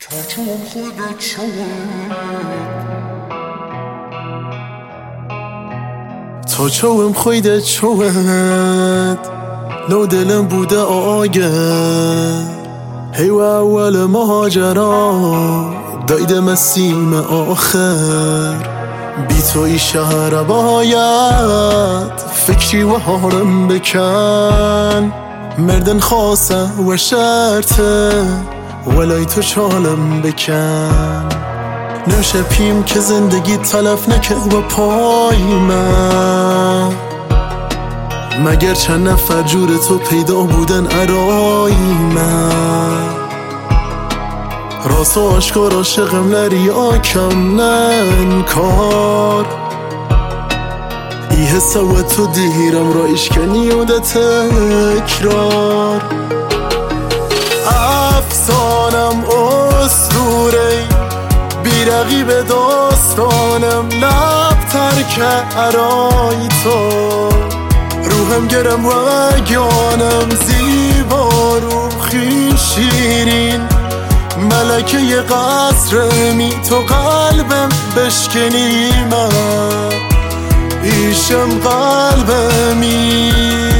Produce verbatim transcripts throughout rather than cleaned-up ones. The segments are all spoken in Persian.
چون خودت شوم تا چوم خودت شوم لو دلم بوده آگه هی و اول مهاجرا دایده مسیم آخر بی توی شهر باید فکری و هارم بکن مردن خاصه و شرطه ولای تو چالم بکن نوشه پیم که زندگی تلف نکرد و پای من مگر چند نفر جور تو پیدا بودن ارای من راست و آشکار عاشقم نری آکم ننکار ای حسه و تو دیرم را اشکنی و ده تکرار افسانم اسطوره بی رقیب داستانم لب ترک ارای تو روحم گرم و اگیانم زیبا رو خیلی شیرین ملکه ی قصرمی تو قلبم بشکنی من ایشم قلبمی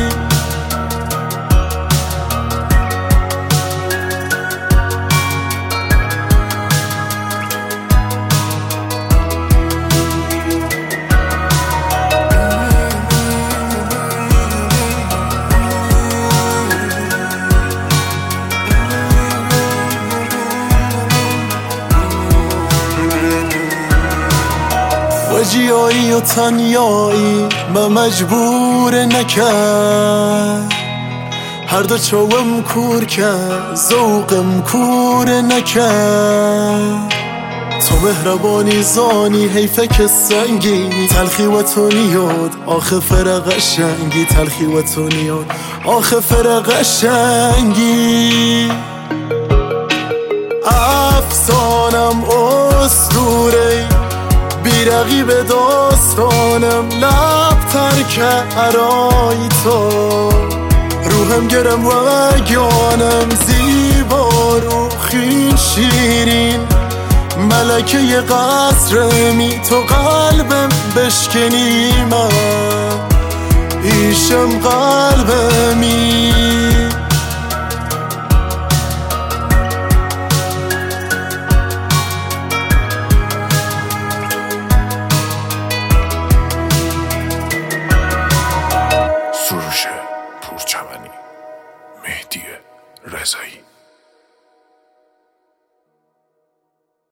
وجیایی و تنیایی من مجبور نکرد هر دو چوم کور کرد ذوقم کور نکرد تو مهربانی زانی حیفه که سنگی تلخی و تو نیاد آخه فرق شنگی تلخی و تو نیاد آخه فرق شنگی افسانم اسطوره بی رقیب داستانم لب ترک ارای تو روحم گرم و اگیانم زیبا رو خیلی شیرین ملکه ی قصرمی تو قلبم بشکنی من ایشم قلبمی